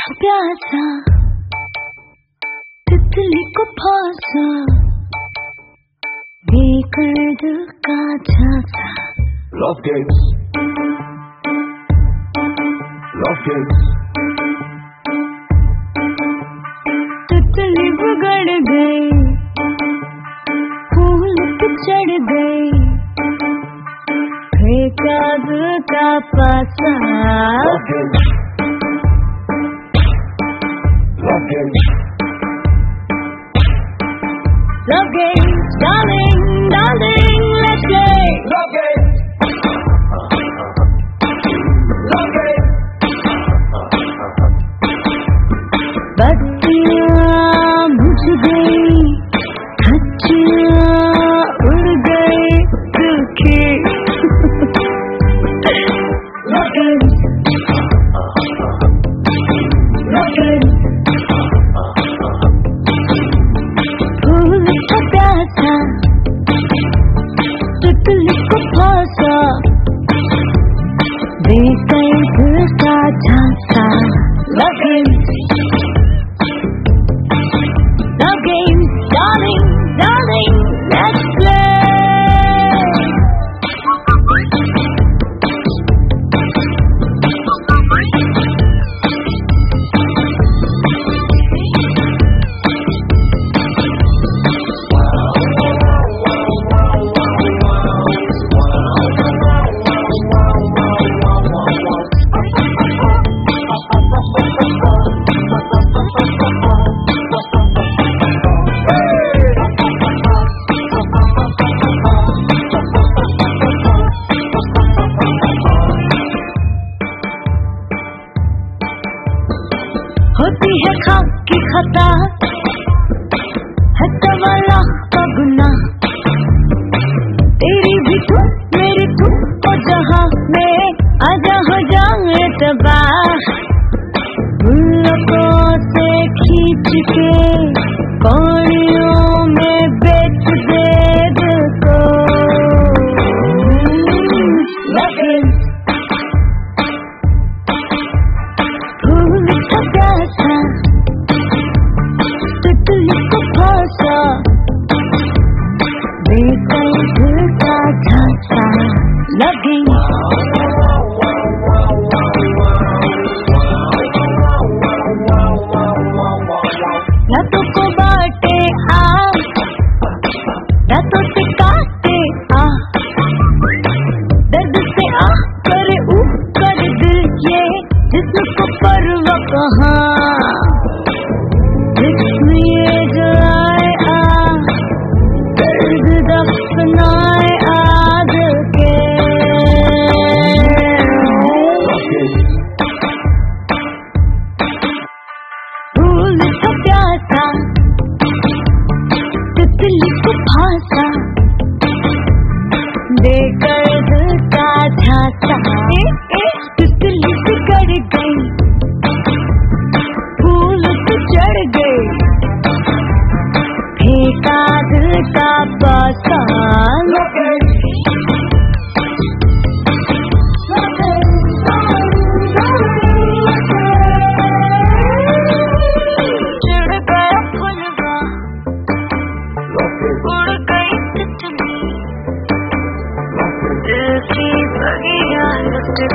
प्यासा तितली को फांसा बेकर्द का झांसा। Love games, love games. तितली बिगड़ गई, फूल पे चढ़ गई, फेंका दिल का पासा। Love games, love games. Love games, darling, darling, let's play. Love games, love games. बत्तियाँ बुझ गई, हच्चियाँ उड़ गई दिल की। Love games, love games. फूल का प्यासा तितली को फांसा बेकर्द का झांसा। Love games, love games, darling, darling, let's play. होती है खाक की खता, है तवाला का गुनाह, तेरी भी तू मेरी तू ओ जहां में आजा हो जाए तबाह। गुल्लकों से खींच के कौड़ियों में बेच दे दिल को। Love games, फूल का प्यासा तितली को फांसा बेकर्द का झांसा। Love games, रातों को बांटे आ, रातों से काटे आ, दर्द से आ करे ऊ कर दिल ये जिस्म को परवा कहाँ। जिस्म ये जलाए आ, दर्द दफनाए आ दिल के। फूल का प्यासा तितली को फांसा बेकर्द का झांसा। तितली बिगड़ गई, फूल पे चढ़ गई, फेंका दिल का पासा। love games. चिढ़ गया फुलवा, Love games, उड़ गई तितली, love games. दिल की बगिया लुट